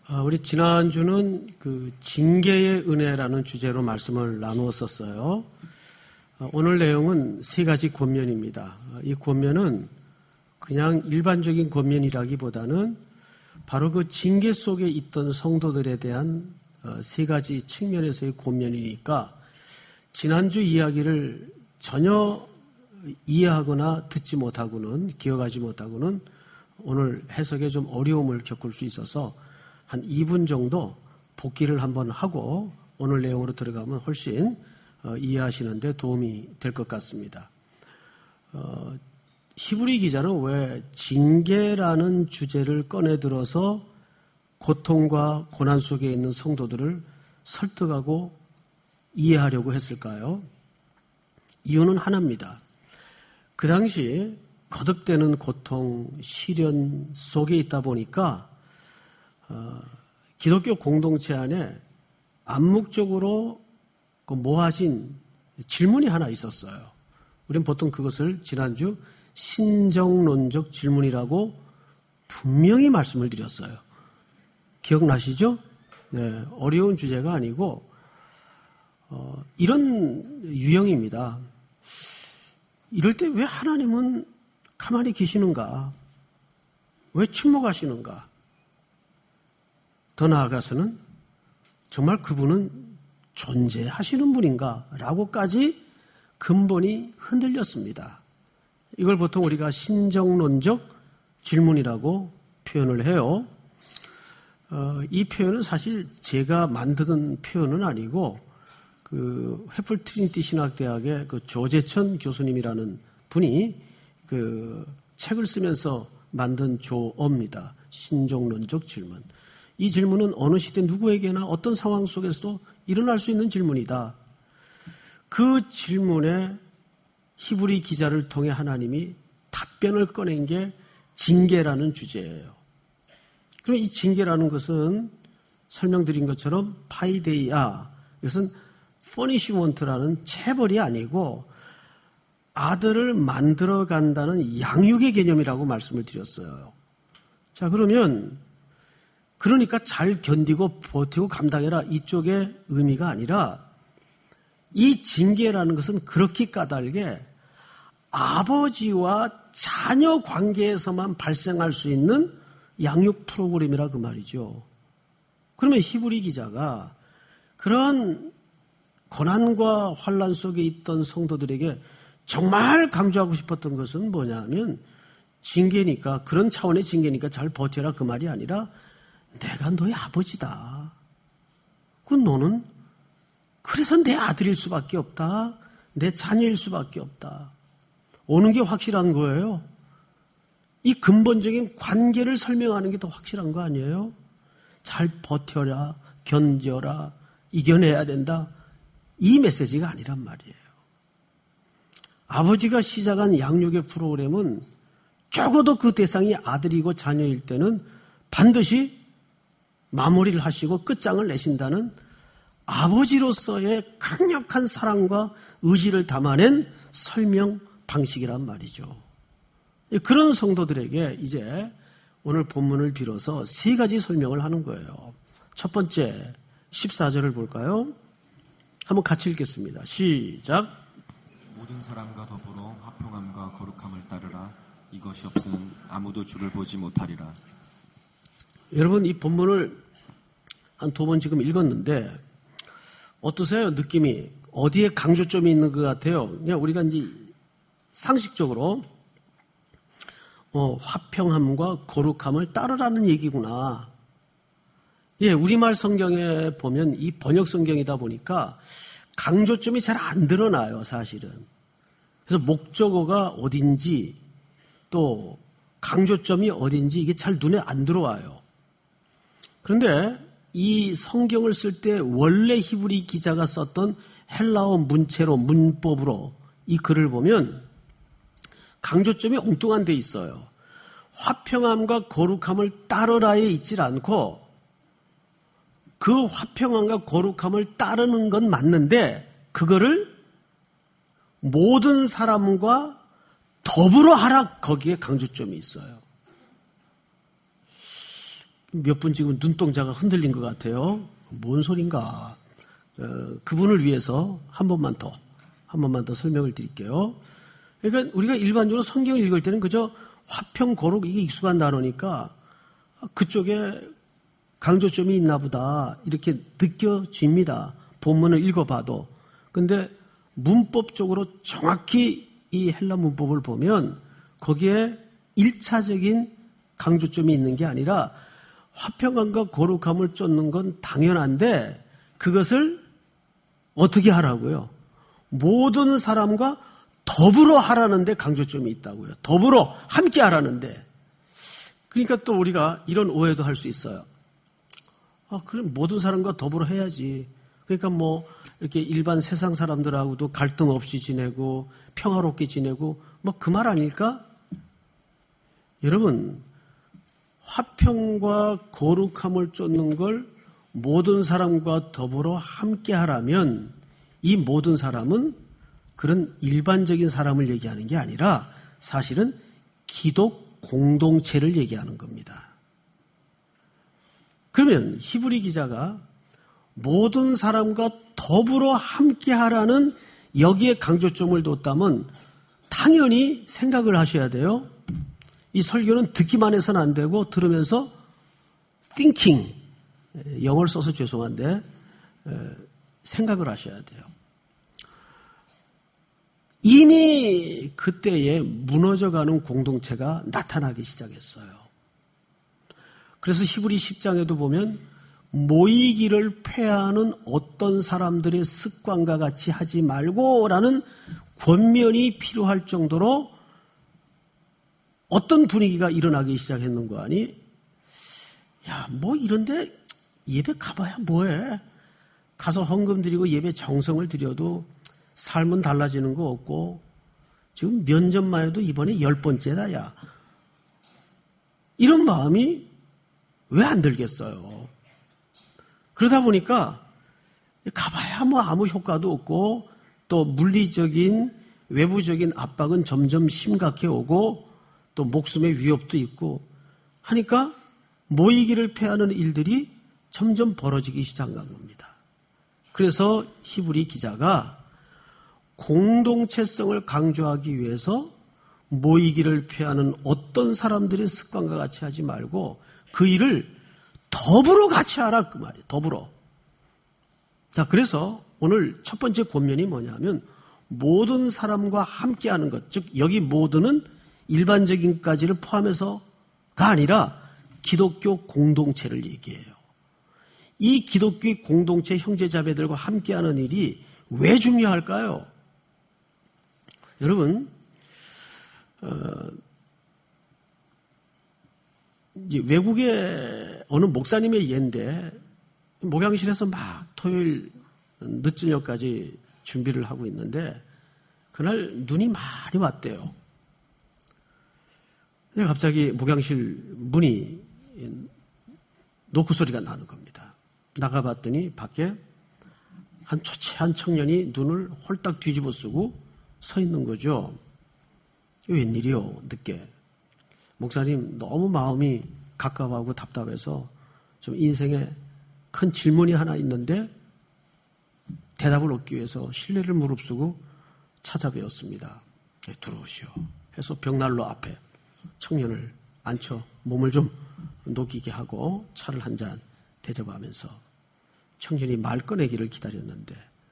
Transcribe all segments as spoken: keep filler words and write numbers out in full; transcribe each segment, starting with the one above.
우리 지난주는 그 징계의 은혜라는 주제로 말씀을 나누었었어요. 오늘 내용은 세 가지 권면입니다. 이 권면은 그냥 일반적인 권면이라기보다는 바로 그 징계 속에 있던 성도들에 대한 세 가지 측면에서의 권면이니까 지난주 이야기를 전혀 이해하거나 듣지 못하고는, 기억하지 못하고는 오늘 해석에 좀 어려움을 겪을 수 있어서 한 이 분 정도 복기를 한번 하고 오늘 내용으로 들어가면 훨씬 어, 이해하시는 데 도움이 될 것 같습니다. 어, 히브리 기자는 왜 징계라는 주제를 꺼내들어서 고통과 고난 속에 있는 성도들을 설득하고 이해하려고 했을까요? 이유는 하나입니다. 그 당시 거듭되는 고통, 시련 속에 있다 보니까 어, 기독교 공동체 안에 암묵적으로 그 모아진 질문이 하나 있었어요. 우리는 보통 그것을 지난주 신정론적 질문이라고 분명히 말씀을 드렸어요. 기억나시죠? 네, 어려운 주제가 아니고 어, 이런 유형입니다. 이럴 때 왜 하나님은 가만히 계시는가? 왜 침묵하시는가? 더 나아가서는 정말 그분은 존재하시는 분인가? 라고까지 근본이 흔들렸습니다. 이걸 보통 우리가 신정론적 질문이라고 표현을 해요. 어, 이 표현은 사실 제가 만드는 표현은 아니고 그 회풀 트리니티 신학대학의 그 조재천 교수님이라는 분이 그 책을 쓰면서 만든 조어입니다. 신정론적 질문. 이 질문은 어느 시대 누구에게나 어떤 상황 속에서도 일어날 수 있는 질문이다. 그 질문에 히브리 기자를 통해 하나님이 답변을 꺼낸 게 징계라는 주제예요. 그럼 이 징계라는 것은 설명드린 것처럼 파이데이아, 이것은 퍼니시먼트라는 체벌이 아니고 아들을 만들어 간다는 양육의 개념이라고 말씀을 드렸어요. 자, 그러면 그러니까 잘 견디고 버티고 감당해라 이쪽의 의미가 아니라 이 징계라는 것은 그렇게 까닭에 아버지와 자녀 관계에서만 발생할 수 있는 양육 프로그램이라 그 말이죠. 그러면 히브리 기자가 그런 고난과 환난 속에 있던 성도들에게 정말 강조하고 싶었던 것은 뭐냐면 징계니까, 그런 차원의 징계니까 잘 버텨라 그 말이 아니라 내가 너의 아버지다. 그 너는 그래서 내 아들일 수밖에 없다. 내 자녀일 수밖에 없다. 오는 게 확실한 거예요. 이 근본적인 관계를 설명하는 게 더 확실한 거 아니에요? 잘 버텨라, 견뎌라, 이겨내야 된다. 이 메시지가 아니란 말이에요. 아버지가 시작한 양육의 프로그램은 적어도 그 대상이 아들이고 자녀일 때는 반드시 마무리를 하시고 끝장을 내신다는 아버지로서의 강력한 사랑과 의지를 담아낸 설명 방식이란 말이죠. 그런 성도들에게 이제 오늘 본문을 빌어서 세 가지 설명을 하는 거예요. 첫 번째, 십사 절을 볼까요? 한번 같이 읽겠습니다. 시작. 모든 사람과 더불어 화평함과 거룩함을 따르라. 이것이 없으면 아무도 주를 보지 못하리라. 여러분, 이 본문을 한 두 번 지금 읽었는데 어떠세요? 느낌이 어디에 강조점이 있는 것 같아요? 그냥 우리가 이제 상식적으로 어, 화평함과 거룩함을 따르라는 얘기구나. 예, 우리말 성경에 보면 이 번역 성경이다 보니까 강조점이 잘 안 드러나요, 사실은. 그래서 목적어가 어딘지 또 강조점이 어딘지 이게 잘 눈에 안 들어와요. 그런데 이 성경을 쓸 때 원래 히브리 기자가 썼던 헬라어 문체로, 문법으로 이 글을 보면 강조점이 엉뚱한 데 있어요. 화평함과 거룩함을 따르라에 있질 않고 그 화평함과 거룩함을 따르는 건 맞는데 그거를 모든 사람과 더불어 하라, 거기에 강조점이 있어요. 몇 분 지금 눈동자가 흔들린 것 같아요. 뭔 소린가. 어, 그분을 위해서 한 번만 더, 한 번만 더 설명을 드릴게요. 그러니까 우리가 일반적으로 성경을 읽을 때는 그저 화평, 거룩, 이게 익숙한 단어니까 그쪽에 강조점이 있나 보다 이렇게 느껴집니다. 본문을 읽어봐도. 근데 문법적으로 정확히 이 헬라 문법을 보면 거기에 일차적인 강조점이 있는 게 아니라 화평함과 거룩함을 쫓는 건 당연한데 그것을 어떻게 하라고요? 모든 사람과 더불어 하라는데 강조점이 있다고요. 더불어 함께 하라는데. 그러니까 또 우리가 이런 오해도 할 수 있어요. 아, 그럼 모든 사람과 더불어 해야지. 그러니까 뭐 이렇게 일반 세상 사람들하고도 갈등 없이 지내고 평화롭게 지내고 뭐 그 말 아닐까? 여러분, 화평과 거룩함을 쫓는 걸 모든 사람과 더불어 함께 하라면 이 모든 사람은 그런 일반적인 사람을 얘기하는 게 아니라 사실은 기독 공동체를 얘기하는 겁니다. 그러면 히브리 기자가 모든 사람과 더불어 함께 하라는 여기에 강조점을 뒀다면 당연히 생각을 하셔야 돼요. 이 설교는 듣기만 해서는 안 되고 들으면서 thinking, 영어를 써서 죄송한데 생각을 하셔야 돼요. 이미 그때에 무너져가는 공동체가 나타나기 시작했어요. 그래서 히브리 십 장에도 보면 모이기를 폐하는 어떤 사람들의 습관과 같이 하지 말고라는 권면이 필요할 정도로 어떤 분위기가 일어나기 시작했는 거 아니? 야, 뭐 이런데 예배 가봐야 뭐해? 가서 헌금 드리고 예배 정성을 드려도 삶은 달라지는 거 없고 지금 면접만 해도 이번에 열 번째다, 야. 이런 마음이 왜 안 들겠어요? 그러다 보니까 가봐야 뭐 아무 효과도 없고 또 물리적인 외부적인 압박은 점점 심각해 오고 또 목숨의 위협도 있고 하니까 모이기를 폐하는 일들이 점점 벌어지기 시작한 겁니다. 그래서 히브리 기자가 공동체성을 강조하기 위해서 모이기를 폐하는 어떤 사람들의 습관과 같이 하지 말고 그 일을 더불어 같이 하라 그 말이에요. 더불어. 자, 그래서 오늘 첫 번째 권면이 뭐냐면 모든 사람과 함께하는 것, 즉 여기 모두는 일반적인까지를 포함해서가 아니라 기독교 공동체를 얘기해요. 이 기독교 공동체 형제자매들과 함께하는 일이 왜 중요할까요? 여러분, 어, 이제 외국의 어느 목사님의 예인데 목양실에서 막 토요일 늦저녁까지 준비를 하고 있는데 그날 눈이 많이 왔대요. 근데 갑자기 목양실 문이 노크 소리가 나는 겁니다. 나가봤더니 밖에 한 초췌한 청년이 눈을 홀딱 뒤집어 쓰고 서 있는 거죠. 웬일이요? 늦게. 목사님 너무 마음이 가까워하고 답답해서 좀 인생에 큰 질문이 하나 있는데 대답을 얻기 위해서 신뢰를 무릅쓰고 찾아뵈었습니다. 네, 들어오시오. 해서 벽난로 앞에 청년을 앉혀 몸을 좀 녹이게 하고 차를 한 잔 대접하면서 청년이 말 꺼내기를 기다렸는데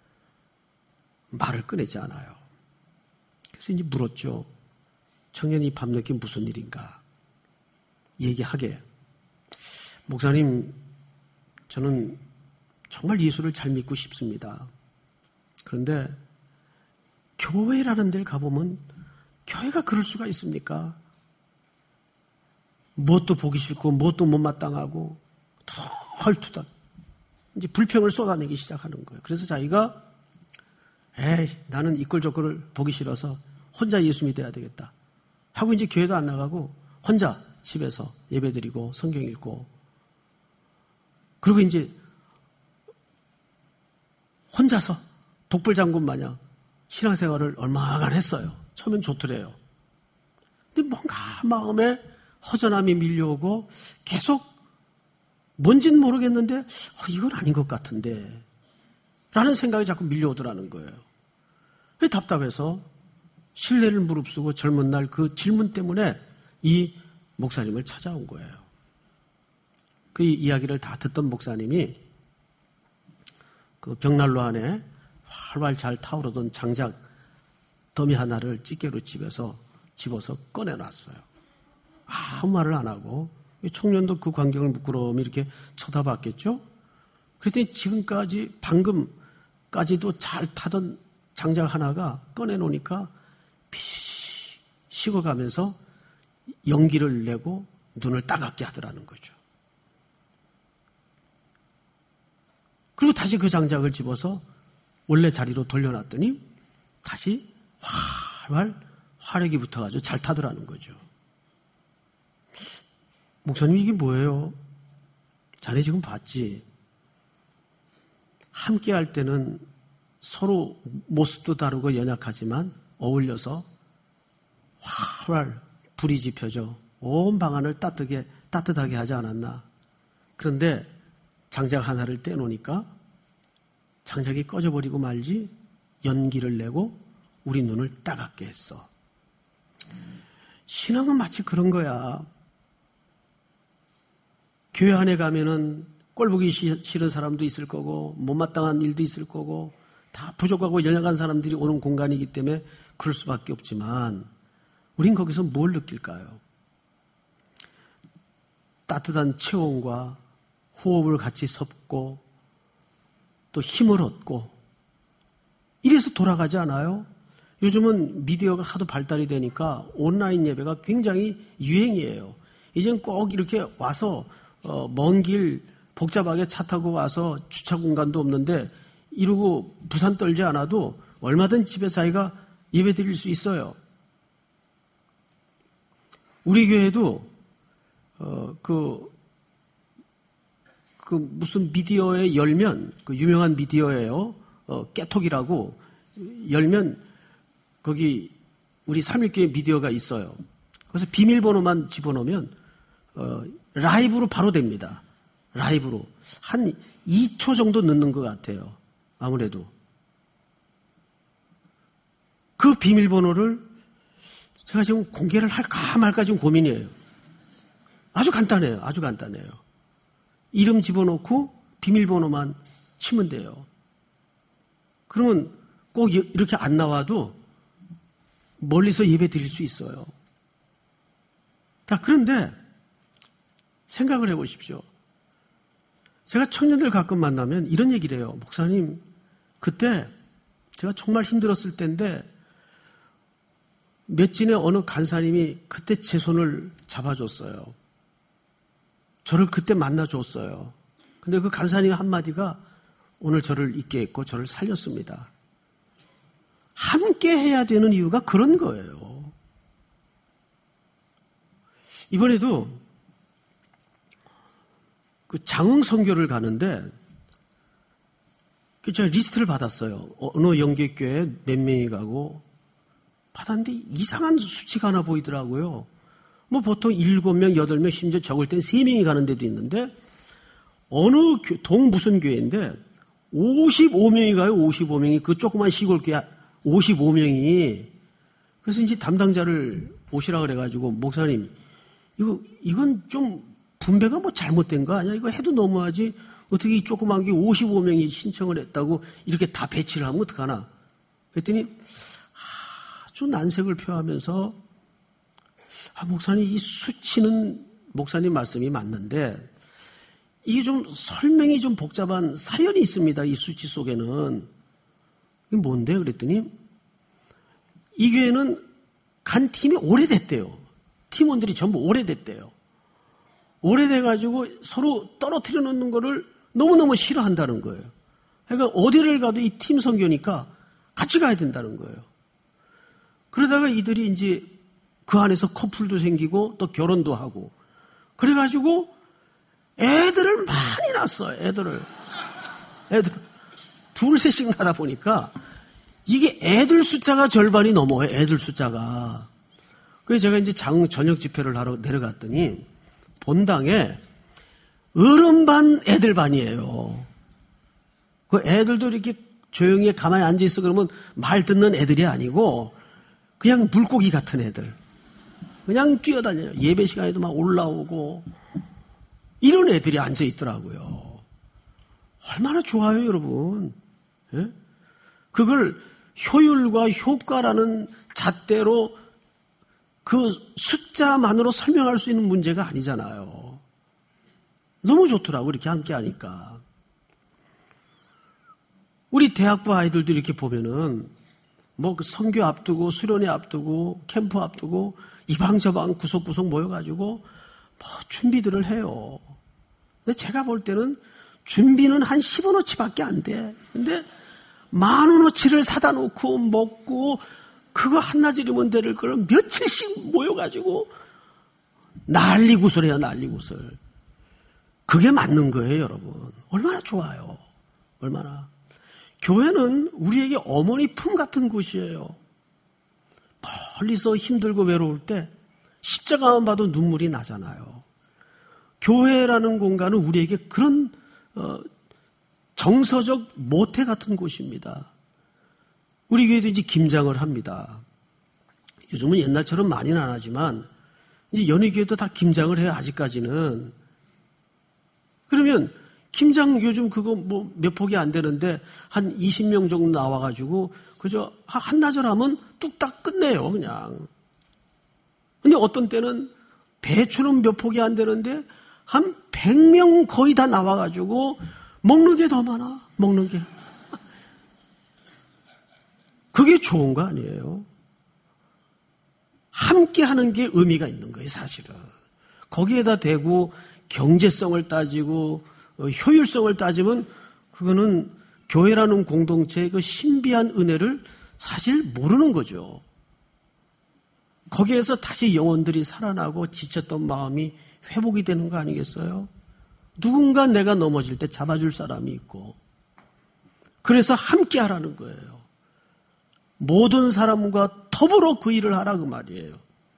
말을 꺼내지 않아요. 그래서 이제 물었죠. 청년이 밤늦게 무슨 일인가? 얘기하게. 목사님, 저는 정말 예수를 잘 믿고 싶습니다. 그런데 교회라는 데를 가보면 교회가 그럴 수가 있습니까? 무엇도 보기 싫고 무엇도 못마땅하고 헐투닥 이제 불평을 쏟아내기 시작하는 거예요. 그래서 자기가 에이 나는 이꼴 저꼴을 보기 싫어서 혼자 예수 믿어야 되겠다 하고 이제 교회도 안 나가고 혼자 집에서 예배드리고 성경 읽고 그리고 이제 혼자서 독불장군 마냥 신앙생활을 얼마간 했어요. 처음엔 좋더래요. 근데 뭔가 마음에 허전함이 밀려오고 계속 뭔진 모르겠는데 어, 이건 아닌 것 같은데 라는 생각이 자꾸 밀려오더라는 거예요. 답답해서 신뢰를 무릅쓰고 젊은 날 그 질문 때문에 이 목사님을 찾아온 거예요. 그 이야기를 다 듣던 목사님이 그 벽난로 안에 활활 잘 타오르던 장작 더미 하나를 집게로 집어서 집어서 꺼내놨어요. 아무 말을 안 하고 청년도 그 광경을 부끄러움이 이렇게 쳐다봤겠죠. 그랬더니 지금까지 방금까지도 잘 타던 장작 하나가 꺼내놓으니까 피 식어가면서 연기를 내고 눈을 따갑게 하더라는 거죠. 그리고 다시 그 장작을 집어서 원래 자리로 돌려놨더니 다시 활활 화력이 붙어가지고 잘 타더라는 거죠. 목사님 이게 뭐예요? 자네 지금 봤지? 함께 할 때는 서로 모습도 다르고 연약하지만 어울려서 활활 불이 지펴져 온 방안을 따뜻하게, 따뜻하게 하지 않았나. 그런데 장작 하나를 떼놓으니까 장작이 꺼져버리고 말지 연기를 내고 우리 눈을 따갑게 했어. 신앙은 마치 그런 거야. 교회 안에 가면은 꼴보기 싫은 사람도 있을 거고 못마땅한 일도 있을 거고 다 부족하고 연약한 사람들이 오는 공간이기 때문에 그럴 수밖에 없지만 우린 거기서 뭘 느낄까요? 따뜻한 체온과 호흡을 같이 섭고 또 힘을 얻고 이래서 돌아가지 않아요? 요즘은 미디어가 하도 발달이 되니까 온라인 예배가 굉장히 유행이에요. 이젠 꼭 이렇게 와서 어, 먼 길 복잡하게 차 타고 와서 주차 공간도 없는데 이러고 부산 떨지 않아도 얼마든 집에 자기가 예배 드릴 수 있어요. 우리 교회도 어, 그, 그 무슨 미디어에 열면 그 유명한 미디어예요. 어, 깨톡이라고 열면 거기 우리 삼일교회 미디어가 있어요. 그래서 비밀번호만 집어넣으면 어, 라이브로 바로 됩니다. 라이브로. 한 이 초 정도 넣는 것 같아요. 아무래도. 그 비밀번호를 제가 지금 공개를 할까 말까 지금 고민이에요. 아주 간단해요. 아주 간단해요. 이름 집어넣고 비밀번호만 치면 돼요. 그러면 꼭 이렇게 안 나와도 멀리서 예배 드릴 수 있어요. 자, 그런데 생각을 해보십시오. 제가 청년들 가끔 만나면 이런 얘기를 해요. 목사님, 그때 제가 정말 힘들었을 때인데 몇진의 어느 간사님이 그때 제 손을 잡아줬어요. 저를 그때 만나줬어요. 근데 그 간사님 한마디가 오늘 저를 있게 했고 저를 살렸습니다. 함께 해야 되는 이유가 그런 거예요. 이번에도 그 장흥 선교를 가는데 제가 리스트를 받았어요. 어느 영계교회 몇 명이 가고 받았는데 이상한 수치가 하나 보이더라고요. 뭐 보통 일곱 명, 여덟 명, 심지어 적을 땐 세 명이 가는 데도 있는데 어느 동 무슨 교회인데 오십오 명이 가요. 오십오 명이 그 조그만 시골 교회 오십오 명이. 그래서 이제 담당자를 오시라 그래가지고 목사님 이거 이건 좀 분배가 뭐 잘못된 거 아니야? 이거 해도 너무하지. 어떻게 이 조그만 게 오십오 명이 신청을 했다고 이렇게 다 배치를 하면 어떡하나? 그랬더니 아주 난색을 표하면서 아, 목사님 이 수치는 목사님 말씀이 맞는데 이게 좀 설명이 좀 복잡한 사연이 있습니다. 이 수치 속에는. 이게 뭔데? 그랬더니 이 교회는 간 팀이 오래됐대요. 팀원들이 전부 오래됐대요. 오래돼가지고 서로 떨어뜨려 놓는 거를 너무너무 싫어한다는 거예요. 그러니까 어디를 가도 이 팀 선교니까 같이 가야 된다는 거예요. 그러다가 이들이 이제 그 안에서 커플도 생기고 또 결혼도 하고 그래가지고 애들을 많이 낳았어요. 애들을. 애들 둘, 셋씩 낳다 보니까 이게 애들 숫자가 절반이 넘어요. 애들 숫자가. 그래서 제가 이제 장 저녁 집회를 하러 내려갔더니 본당에 어른 반, 애들 반이에요. 그 애들도 이렇게 조용히 가만히 앉아있어 그러면 말 듣는 애들이 아니고 그냥 물고기 같은 애들. 그냥 뛰어다녀요. 예배 시간에도 막 올라오고 이런 애들이 앉아있더라고요. 얼마나 좋아요, 여러분. 예? 그걸 효율과 효과라는 잣대로 그 숫자만으로 설명할 수 있는 문제가 아니잖아요. 너무 좋더라고, 이렇게 함께 하니까. 우리 대학부 아이들도 이렇게 보면은 뭐 그 선교 앞두고 수련회 앞두고 캠프 앞두고 이방저방 구석구석 모여가지고 뭐 준비들을 해요. 근데 제가 볼 때는 준비는 한 십 원어치밖에 안 돼. 근데 만 원어치를 사다 놓고 먹고 그거 한나절이면 될 걸 며칠씩 모여가지고 난리구슬 해요, 난리구슬. 그게 맞는 거예요, 여러분. 얼마나 좋아요. 얼마나. 교회는 우리에게 어머니 품 같은 곳이에요. 멀리서 힘들고 외로울 때 십자가만 봐도 눈물이 나잖아요. 교회라는 공간은 우리에게 그런 어, 정서적 모태 같은 곳입니다. 우리 교회도 이제 김장을 합니다. 요즘은 옛날처럼 많이는 안 하지만 이제 연희교회도 다 김장을 해요, 아직까지는. 그러면 김장 요즘 그거 뭐 몇 폭이 안 되는데 한 이십 명 정도 나와가지고 그저 한나절 하면 뚝딱 끝내요, 그냥. 근데 어떤 때는 배추는 몇 폭이 안 되는데 한 백 명 거의 다 나와가지고 먹는 게 더 많아, 먹는 게. 그게 좋은 거 아니에요? 함께 하는 게 의미가 있는 거예요, 사실은. 거기에다 대고 경제성을 따지고 효율성을 따지면 그거는 교회라는 공동체의 그 신비한 은혜를 사실 모르는 거죠. 거기에서 다시 영혼들이 살아나고 지쳤던 마음이 회복이 되는 거 아니겠어요? 누군가 내가 넘어질 때 잡아줄 사람이 있고 그래서 함께 하라는 거예요. 모든 사람과 더불어 그 일을 하라 그 말이에요.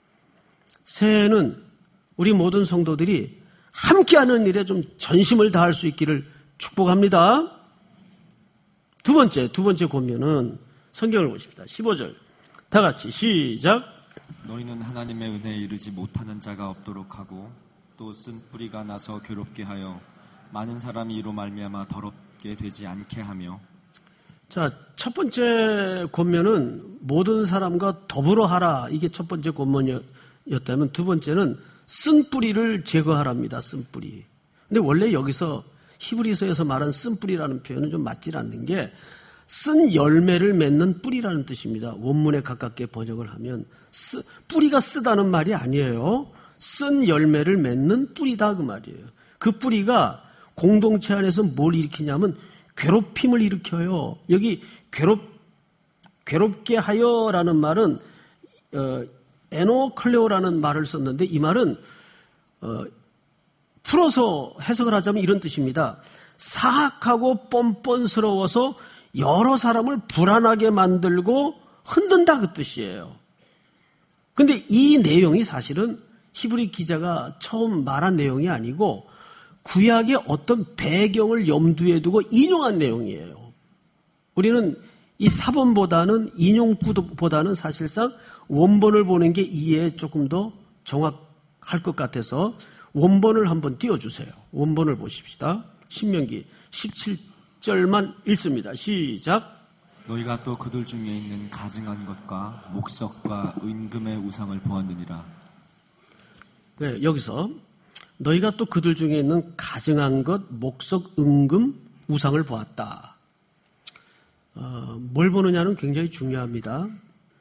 새해에는 우리 모든 성도들이 함께하는 일에 좀 전심을 다할 수 있기를 축복합니다. 두 번째, 두 번째 권면은 성경을 보십시다. 십오 절. 다 같이 시작. 너희는 하나님의 은혜에 이르지 못하는 자가 없도록 하고 또 쓴 뿌리가 나서 괴롭게 하여 많은 사람이 이로 말미암아 더럽게 되지 않게 하며. 자, 첫 번째 권면은 모든 사람과 더불어 하라. 이게 첫 번째 권면이었다면 두 번째는 쓴 뿌리를 제거하랍니다. 쓴 뿌리. 근데 원래 여기서 히브리서에서 말한 쓴 뿌리라는 표현은 좀 맞질 않는 게 쓴 열매를 맺는 뿌리라는 뜻입니다. 원문에 가깝게 번역을 하면 쓰, 뿌리가 쓰다는 말이 아니에요. 쓴 열매를 맺는 뿌리다 그 말이에요. 그 뿌리가 공동체 안에서 뭘 일으키냐면 괴롭힘을 일으켜요. 여기 괴롭, 괴롭게 하여라는 말은 어, 에노클레오라는 말을 썼는데 이 말은 어, 풀어서 해석을 하자면 이런 뜻입니다. 사악하고 뻔뻔스러워서 여러 사람을 불안하게 만들고 흔든다 그 뜻이에요. 그런데 이 내용이 사실은 히브리 기자가 처음 말한 내용이 아니고 구약의 어떤 배경을 염두에 두고 인용한 내용이에요. 우리는 이 사본보다는 인용구보다는 사실상 원본을 보는 게 이해에 조금 더 정확할 것 같아서 원본을 한번 띄워주세요. 원본을 보십시다. 신명기 십칠 절만 읽습니다. 시작. 너희가 또 그들 중에 있는 가증한 것과 목석과 은금의 우상을 보았느니라. 네, 여기서 너희가 또 그들 중에 있는 가증한 것, 목석, 은금, 우상을 보았다. 어, 뭘 보느냐는 굉장히 중요합니다.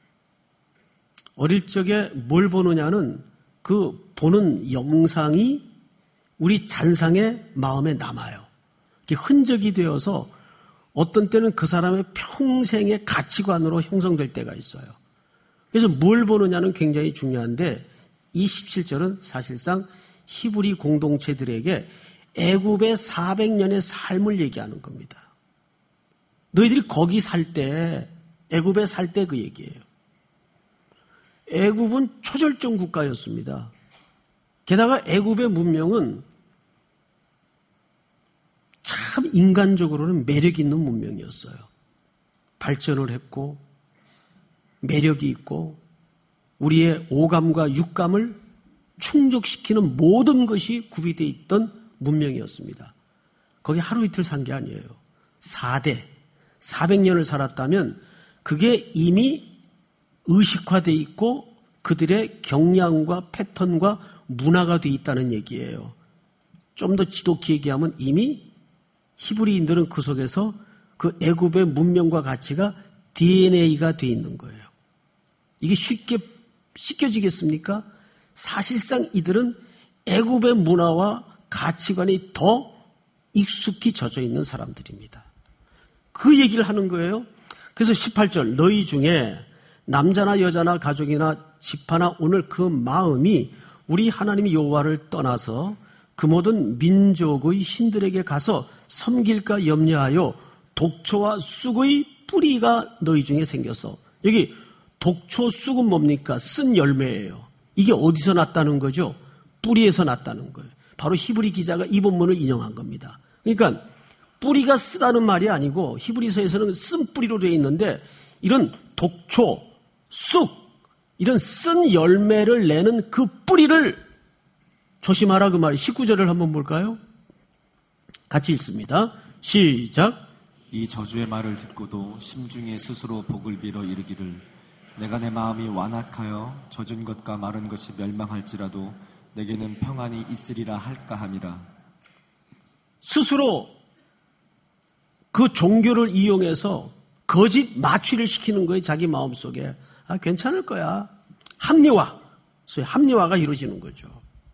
어릴 적에 뭘 보느냐는 그 보는 영상이 우리 잔상의 마음에 남아요. 흔적이 되어서 어떤 때는 그 사람의 평생의 가치관으로 형성될 때가 있어요. 그래서 뭘 보느냐는 굉장히 중요한데 이 십칠 절은 사실상 히브리 공동체들에게 애굽의 사백 년의 삶을 얘기하는 겁니다. 너희들이 거기 살 때, 애굽에 살 때 그 얘기예요. 애굽은 초절정 국가였습니다. 게다가 애굽의 문명은 참 인간적으로는 매력 있는 문명이었어요. 발전을 했고 매력이 있고 우리의 오감과 육감을 충족시키는 모든 것이 구비되어 있던 문명이었습니다. 거기 하루 이틀 산 게 아니에요. 사 대, 사백 년을 살았다면 그게 이미 의식화되어 있고 그들의 경향과 패턴과 문화가 되어 있다는 얘기예요. 좀 더 지독히 얘기하면 이미 히브리인들은 그 속에서 그 애굽의 문명과 가치가 디엔에이가 되어 있는 거예요. 이게 쉽게 씻겨지겠습니까? 사실상 이들은 애굽의 문화와 가치관이 더 익숙히 젖어 있는 사람들입니다. 그 얘기를 하는 거예요. 그래서 십팔 절 너희 중에 남자나 여자나 가족이나 지파나 오늘 그 마음이 우리 하나님 여호와를 떠나서 그 모든 민족의 신들에게 가서 섬길까 염려하여 독초와 쑥의 뿌리가 너희 중에 생겨서 여기 독초 쑥은 뭡니까? 쓴 열매예요. 이게 어디서 났다는 거죠? 뿌리에서 났다는 거예요. 바로 히브리 기자가 이 본문을 인용한 겁니다. 그러니까 뿌리가 쓰다는 말이 아니고 히브리서에서는 쓴 뿌리로 되어 있는데 이런 독초, 쑥 이런 쓴 열매를 내는 그 뿌리를 조심하라 그 말이 십구 절을 한번 볼까요? 같이 읽습니다. 시작. 이 저주의 말을 듣고도 심중에 스스로 복을 빌어 이르기를 내가 내 마음이 완악하여 젖은 것과 마른 것이 멸망할지라도 내게는 평안이 있으리라 할까 함이라. 스스로 그 종교를 이용해서 거짓 마취를 시키는 거예요. 자기 마음속에. 아, 괜찮을 거야. 합리화. 소위 합리화가 이루어지는 거죠.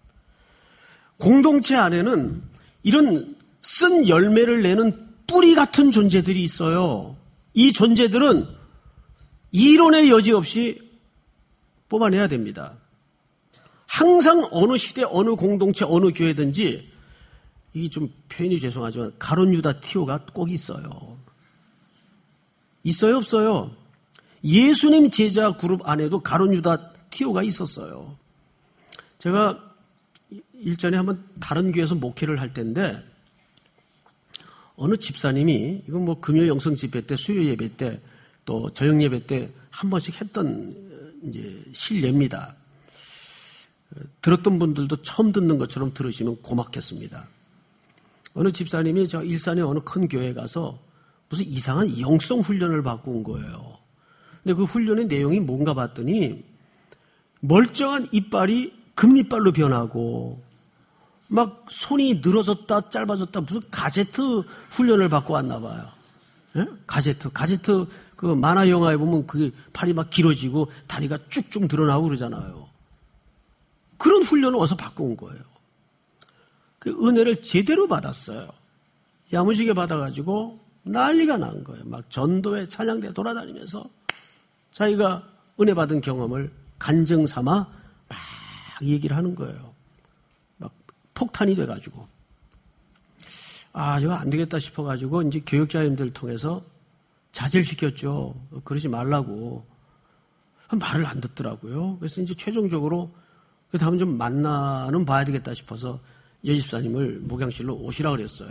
공동체 안에는 이런 쓴 열매를 내는 뿌리 같은 존재들이 있어요. 이 존재들은 이론의 여지 없이 뽑아내야 됩니다. 항상 어느 시대, 어느 공동체, 어느 교회든지 이게 좀 표현이 죄송하지만 가룟 유다 티오가 꼭 있어요. 있어요, 없어요? 예수님 제자 그룹 안에도 가룟 유다 티오가 있었어요. 제가 일전에 한번 다른 교회에서 목회를 할 때인데 어느 집사님이 이건 뭐 금요 영성 집회 때, 수요 예배 때, 또 저녁 예배 때 한 번씩 했던 이제 실례입니다. 들었던 분들도 처음 듣는 것처럼 들으시면 고맙겠습니다. 어느 집사님이 저 일산의 어느 큰 교회에 가서 무슨 이상한 영성 훈련을 받고 온 거예요. 근데 그 훈련의 내용이 뭔가 봤더니 멀쩡한 이빨이 금이빨로 변하고 막 손이 늘어졌다 짧아졌다 무슨 가제트 훈련을 받고 왔나 봐요. 예? 가제트. 가제트 그 만화 영화에 보면 그게 팔이 막 길어지고 다리가 쭉쭉 늘어나고 그러잖아요. 그런 훈련을 어디서 받고 온 거예요. 그 은혜를 제대로 받았어요. 야무지게 받아가지고 난리가 난 거예요. 막 전도회 찬양대 돌아다니면서 자기가 은혜 받은 경험을 간증 삼아 막 얘기를 하는 거예요. 막 폭탄이 돼가지고. 아, 이거 안 되겠다 싶어가지고 이제 교육자님들 통해서 자제를 시켰죠. 그러지 말라고. 말을 안 듣더라고요. 그래서 이제 최종적으로 다음에 좀 만나는 봐야 되겠다 싶어서 여집사님을 목양실로 오시라 그랬어요.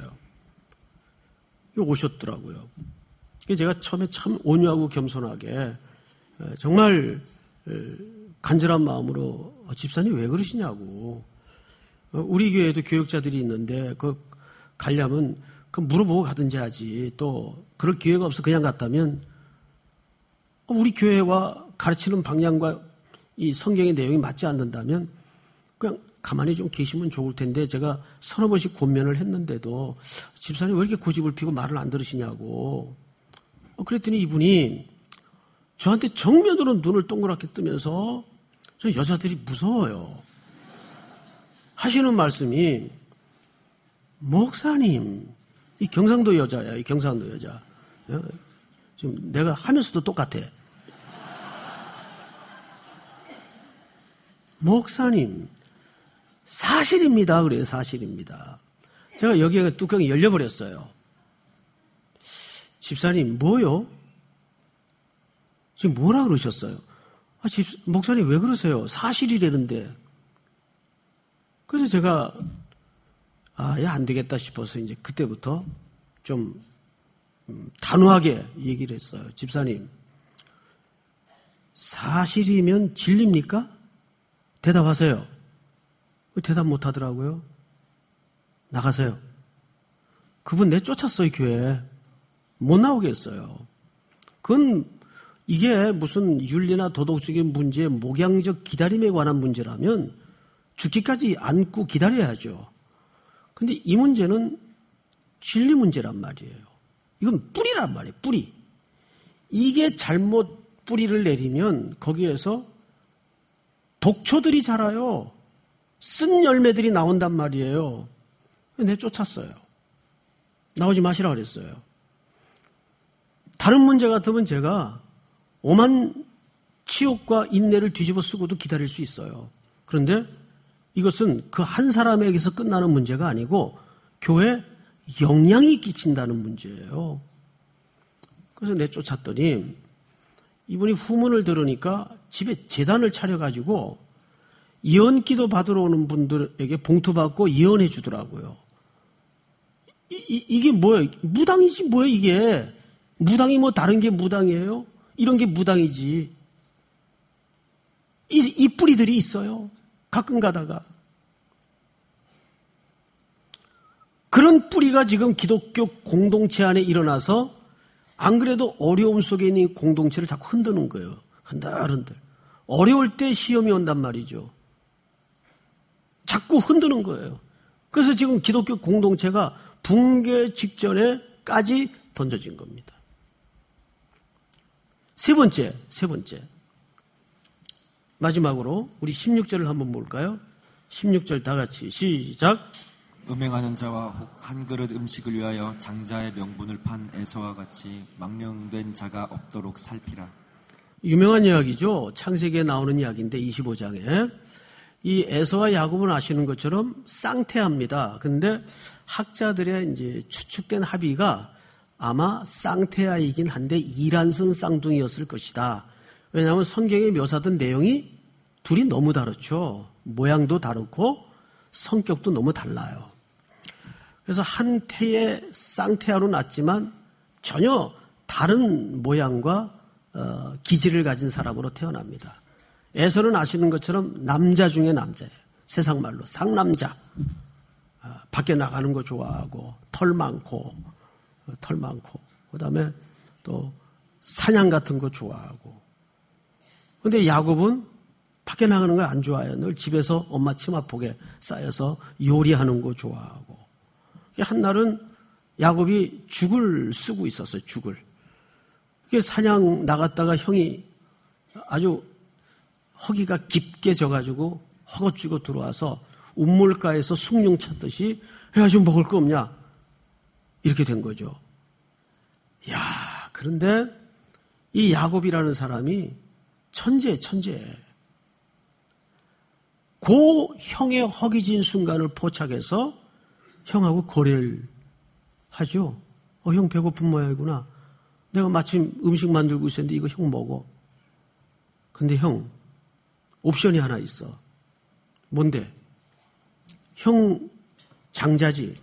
오셨더라고요. 제가 처음에 참 온유하고 겸손하게 정말 간절한 마음으로 집사님 왜 그러시냐고. 우리 교회에도 교육자들이 있는데 그 가려면 그 물어보고 가든지 하지. 또 그럴 기회가 없어 그냥 갔다면 우리 교회와 가르치는 방향과 이 성경의 내용이 맞지 않는다면 그냥 가만히 좀 계시면 좋을 텐데 제가 서너 번씩 권면을 했는데도 집사님 왜 이렇게 고집을 피고 말을 안 들으시냐고. 그랬더니 이분이 저한테 정면으로 눈을 동그랗게 뜨면서 저 여자들이 무서워요. 하시는 말씀이 목사님, 이 경상도 여자야, 이 경상도 여자. 지금 내가 하면서도 똑같아. 목사님, 사실입니다. 그래요, 사실입니다. 제가 여기에 뚜껑이 열려버렸어요. 집사님, 뭐요? 지금 뭐라 그러셨어요? 아, 집, 목사님 왜 그러세요? 사실이라는데. 그래서 제가, 아, 야, 안 되겠다 싶어서 이제 그때부터 좀 단호하게 얘기를 했어요. 집사님, 사실이면 진리입니까? 대답하세요. 대답 못 하더라고요. 나가세요. 그분 내쫓았어요, 교회에. 못 나오게 했어요. 그건 이게 무슨 윤리나 도덕적인 문제, 목양적 기다림에 관한 문제라면 죽기까지 안고 기다려야죠. 근데 이 문제는 진리 문제란 말이에요. 이건 뿌리란 말이에요, 뿌리. 이게 잘못 뿌리를 내리면 거기에서 독초들이 자라요. 쓴 열매들이 나온단 말이에요. 내쫓았어요. 나오지 마시라 그랬어요. 다른 문제 같으면 제가 오만 치욕과 인내를 뒤집어 쓰고도 기다릴 수 있어요. 그런데 이것은 그 한 사람에게서 끝나는 문제가 아니고 교회에 영향이 끼친다는 문제예요. 그래서 내쫓았더니 이분이 후문을 들으니까 집에 제단을 차려가지고 예언기도 받으러 오는 분들에게 봉투 받고 예언해 주더라고요. 이, 이, 이게 뭐예요? 무당이지 뭐예요 이게. 무당이 뭐 다른 게 무당이에요? 이런 게 무당이지. 이, 이 뿌리들이 있어요. 가끔 가다가. 그런 뿌리가 지금 기독교 공동체 안에 일어나서 안 그래도 어려움 속에 있는 공동체를 자꾸 흔드는 거예요. 흔들흔들. 어려울 때 시험이 온단 말이죠. 자꾸 흔드는 거예요. 그래서 지금 기독교 공동체가 붕괴 직전에까지 던져진 겁니다. 세 번째, 세 번째. 마지막으로 우리 십육 절을 한번 볼까요? 십육 절 다 같이 시작. 음행하는 자와 혹 한 그릇 음식을 위하여 장자의 명분을 판 에서와 같이 망령된 자가 없도록 살피라. 유명한 이야기죠. 창세기에 나오는 이야기인데 이십오 장에 이 에서와 야곱은 아시는 것처럼 쌍태합니다. 근데 학자들의 이제 추측된 합의가 아마 쌍태아이긴 한데 이란성 쌍둥이였을 것이다. 왜냐하면 성경에 묘사된 내용이 둘이 너무 다르죠. 모양도 다르고 성격도 너무 달라요. 그래서 한 태의 쌍태아로 낳았지만 전혀 다른 모양과 어, 기질을 가진 사람으로 태어납니다. 에서는 아시는 것처럼 남자 중에 남자예요. 세상 말로 상남자. 어, 밖에 나가는 거 좋아하고 털 많고 어, 털 많고 그다음에 또 사냥 같은 거 좋아하고. 그런데 야곱은 밖에 나가는 걸 안 좋아해요. 늘 집에서 엄마 치마폭에 쌓여서 요리하는 거 좋아하고. 한날은 야곱이 죽을 쓰고 있었어요. 죽을. 사냥 나갔다가 형이 아주 허기가 깊게 져가지고 허거지고 들어와서 운물가에서 숭늉 찾듯이 야, 지금 먹을 거 없냐? 이렇게 된 거죠. 야, 그런데 이 야곱이라는 사람이 천재, 천재. 고 형의 허기진 순간을 포착해서 형하고 거래를 하죠. 어, 형 배고픈 모양이구나. 내가 마침 음식 만들고 있었는데 이거 형 먹어. 근데 형, 옵션이 하나 있어. 뭔데? 형 장자지.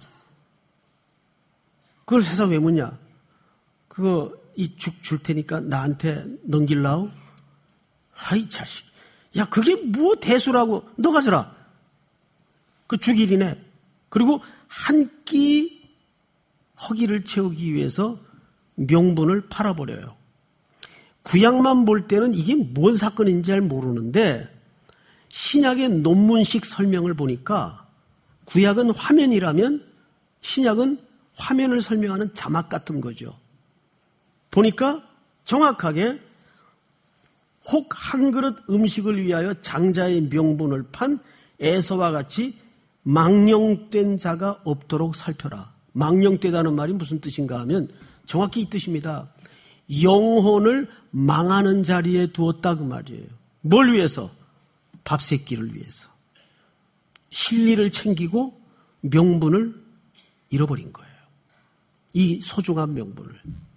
그걸 회사 왜 묻냐? 그거 이 죽 줄 테니까 나한테 넘길라우? 아이 자식. 야 그게 뭐 대수라고. 너 가져라. 그 죽일이네. 그리고 한 끼 허기를 채우기 위해서 명분을 팔아버려요. 구약만 볼 때는 이게 뭔 사건인지 잘 모르는데 신약의 논문식 설명을 보니까 구약은 화면이라면 신약은 화면을 설명하는 자막 같은 거죠. 보니까 정확하게 혹 한 그릇 음식을 위하여 장자의 명분을 판 에서와 같이 망령된 자가 없도록 살펴라. 망령되다는 말이 무슨 뜻인가 하면 정확히 이 뜻입니다. 영혼을 망하는 자리에 두었다 그 말이에요. 뭘 위해서? 밥 세 끼를 위해서. 실리를 챙기고 명분을 잃어버린 거예요. 이 소중한 명분을.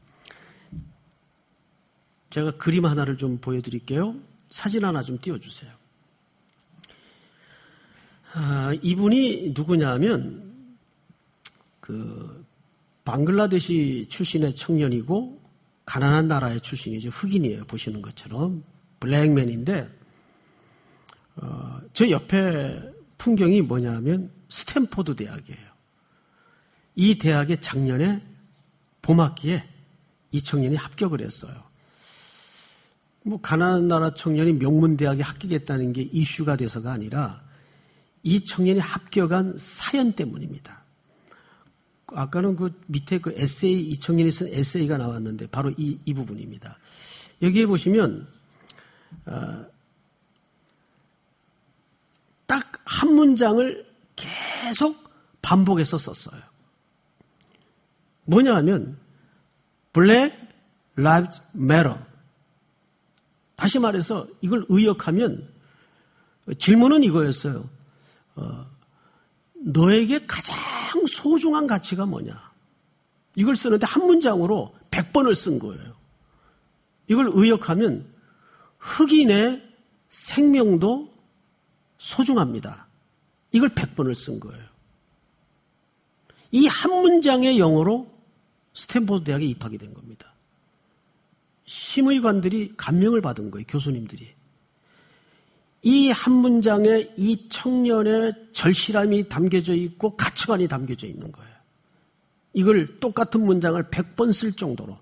제가 그림 하나를 좀 보여드릴게요. 사진 하나 좀 띄워주세요. 아, 이분이 누구냐 하면 그 방글라데시 출신의 청년이고 가난한 나라의 출신이죠. 흑인이에요. 보시는 것처럼 블랙맨인데 어, 저 옆에 풍경이 뭐냐면 스탠포드 대학이에요. 이 대학에 작년에 봄학기에 이 청년이 합격을 했어요. 뭐 가난한 나라 청년이 명문대학에 합격했다는 게 이슈가 돼서가 아니라 이 청년이 합격한 사연 때문입니다. 아까는 그 밑에 그 에세이, 이 청년이 쓴 에세이가 나왔는데 바로 이, 이 부분입니다. 여기에 보시면 어, 딱 한 문장을 계속 반복해서 썼어요. 뭐냐 하면 Black Lives Matter. 다시 말해서 이걸 의역하면 질문은 이거였어요. 어, 너에게 가장 소중한 가치가 뭐냐? 이걸 쓰는데 한 문장으로 백 번을 쓴 거예요. 이걸 의역하면 흑인의 생명도 소중합니다. 이걸 백 번을 쓴 거예요. 이 한 문장의 영어로 스탠포드 대학에 입학이 된 겁니다. 심의관들이 감명을 받은 거예요. 교수님들이. 이 한 문장에 이 청년의 절실함이 담겨져 있고 가치관이 담겨져 있는 거예요. 이걸 똑같은 문장을 백 번 쓸 정도로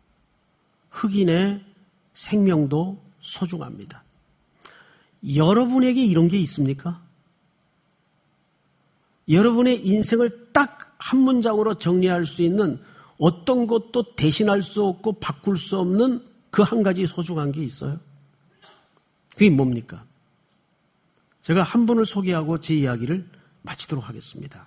흑인의 생명도 소중합니다. 여러분에게 이런 게 있습니까? 여러분의 인생을 딱 한 문장으로 정리할 수 있는 어떤 것도 대신할 수 없고 바꿀 수 없는 그 한 가지 소중한 게 있어요. 그게 뭡니까? 제가 한 분을 소개하고 제 이야기를 마치도록 하겠습니다.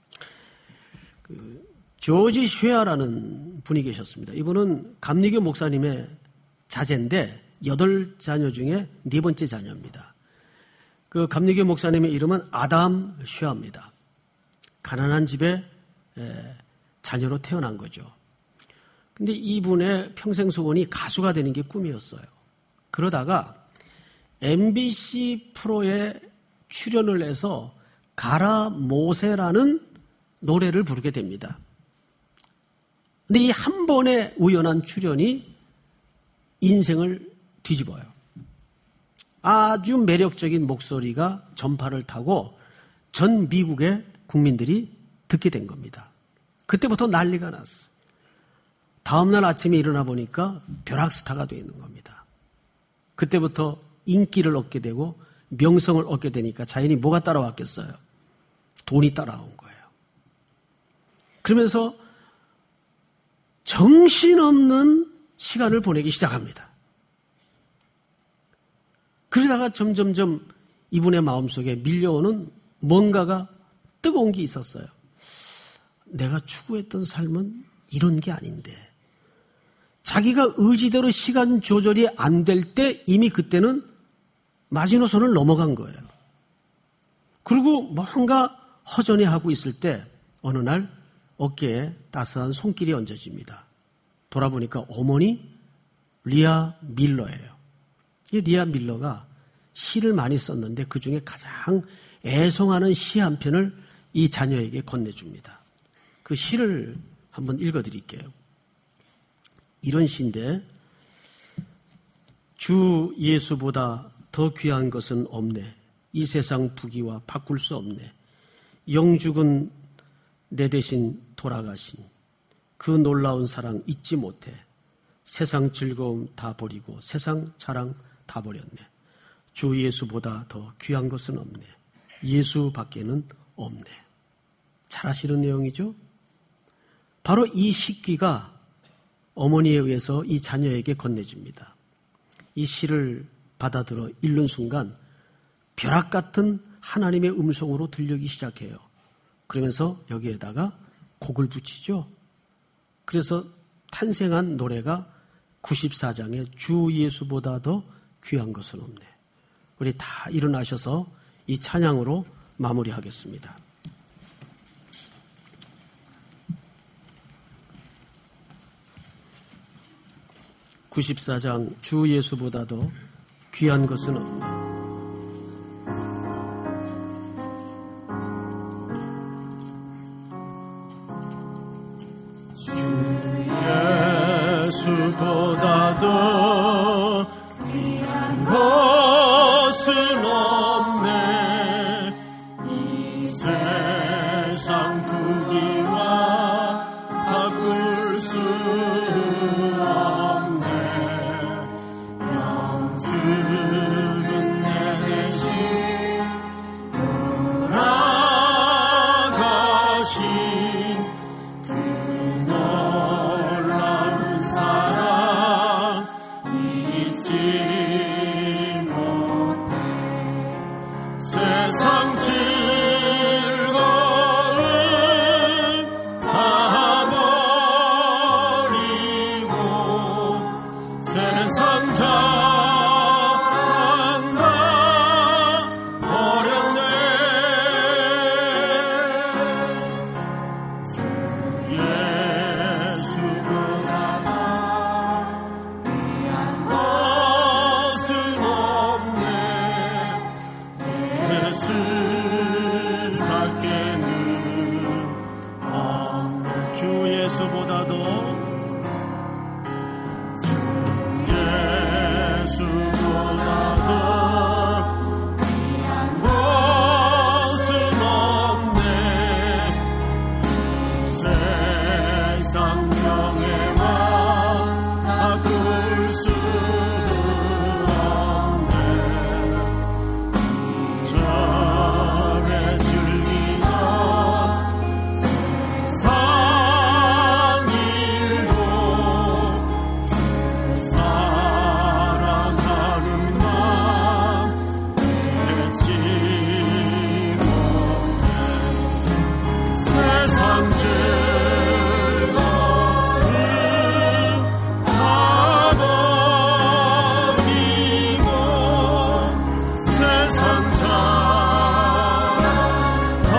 그 조지 쉐아라는 분이 계셨습니다. 이분은 감리교 목사님의 자제인데 여덟 자녀 중에 네 번째 자녀입니다. 그 감리교 목사님의 이름은 아담 쉐아입니다. 가난한 집에 자녀로 태어난 거죠. 근데 이분의 평생 소원이 가수가 되는 게 꿈이었어요. 그러다가 엠비씨 프로에 출연을 해서 가라 모세라는 노래를 부르게 됩니다. 근데 이 한 번의 우연한 출연이 인생을 뒤집어요. 아주 매력적인 목소리가 전파를 타고 전 미국의 국민들이 듣게 된 겁니다. 그때부터 난리가 났어요. 다음날 아침에 일어나 보니까 벼락스타가 되어 있는 겁니다. 그때부터 인기를 얻게 되고 명성을 얻게 되니까 자연히 뭐가 따라왔겠어요? 돈이 따라온 거예요. 그러면서 정신없는 시간을 보내기 시작합니다. 그러다가 점점점 이분의 마음속에 밀려오는 뭔가가 뜨거운 게 있었어요. 내가 추구했던 삶은 이런 게 아닌데. 자기가 의지대로 시간 조절이 안 될 때 이미 그때는 마지노선을 넘어간 거예요. 그리고 뭔가 허전해 하고 있을 때 어느 날 어깨에 따스한 손길이 얹어집니다. 돌아보니까 어머니 리아 밀러예요. 이 리아 밀러가 시를 많이 썼는데 그중에 가장 애송하는 시 한 편을 이 자녀에게 건네줍니다. 그 시를 한번 읽어드릴게요. 이런 시인데 주 예수보다 더 귀한 것은 없네. 이 세상 부귀와 바꿀 수 없네. 영죽은 내 대신 돌아가신 그 놀라운 사랑 잊지 못해. 세상 즐거움 다 버리고 세상 자랑 다 버렸네. 주 예수보다 더 귀한 것은 없네. 예수밖에는 없네. 잘 아시는 내용이죠? 바로 이 시귀가 어머니에 의해서 이 자녀에게 건네집니다. 이 시를 받아들어 읽는 순간 벼락 같은 하나님의 음성으로 들리기 시작해요. 그러면서 여기에다가 곡을 붙이죠. 그래서 탄생한 노래가 구십사 장의 주 예수보다 더 귀한 것은 없네. 우리 다 일어나셔서 이 찬양으로 마무리하겠습니다. 구십사 장 주 예수보다 더 귀한 것은 없네. 예수보다도 귀한 것은 없네. 이 세상 부귀와 바꿀 수 없네. 영주는 내 대신 돌아가신 그 놀라운 사랑 잊지 못해. 세상 즐거움 다 버리고 세상 자랑 다 버렸네. 예수보다 귀한 것은 없네. 예수 밖에는 없네. 주 예수보다도 주 예수보다도 귀한 것은 없네. 세상 명예와 바꿀 수 없네. 이전에 즐기던 세상 일도 주 사랑하는 맘 잊지 못해. 세상 즐거움 다 버리고 세상 자랑 다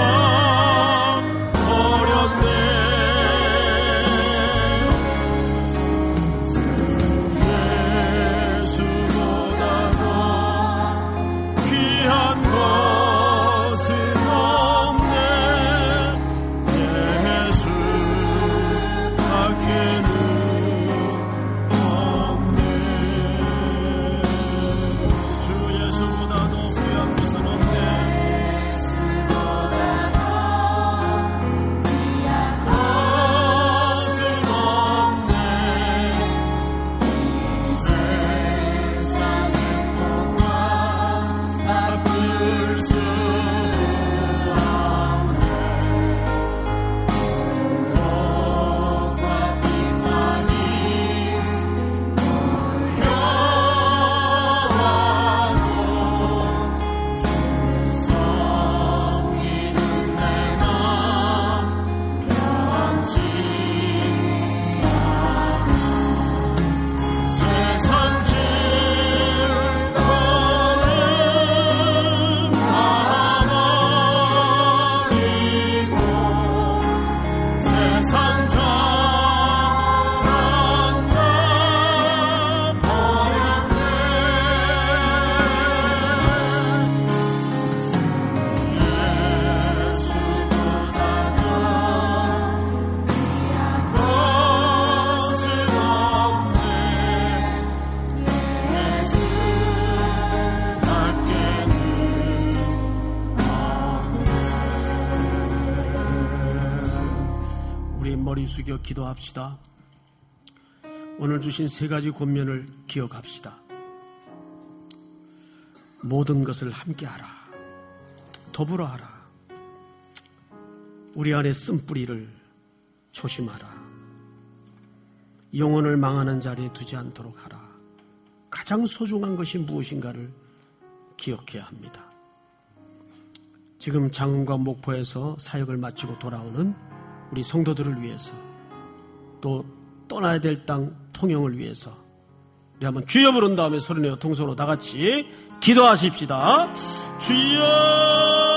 버렸네. 예수보다도 귀한 것은 없네. 예수 밖에는 없네. 주 예수보다도 귀한 것은 없네. 것은 없네. 세상 행복과 바꿀 수 없네. 행복과 평안이 영원하고 성이는 내 맘 변치 않아. 세상 즐거움 다 버리고 세상 자랑 다 버렸네. 예수보다도 귀한 것은 없네. 예수 밖에는 없네. 우리 머리 숙여 기도합시다. 오늘 주신 세 가지 권면을 기억합시다. 모든 것을 함께하라. 더불어하라. 우리 안에 쓴뿌리를 조심하라. 영혼을 망하는 자리에 두지 않도록 하라. 가장 소중한 것이 무엇인가를 기억해야 합니다. 지금 장흥과 목포에서 사역을 마치고 돌아오는 우리 성도들을 위해서, 또 떠나야 될 땅 통영을 위해서 우리 한번 주여 부른 다음에 소리내어 통성으로 다 같이 기도하십시다. 주여!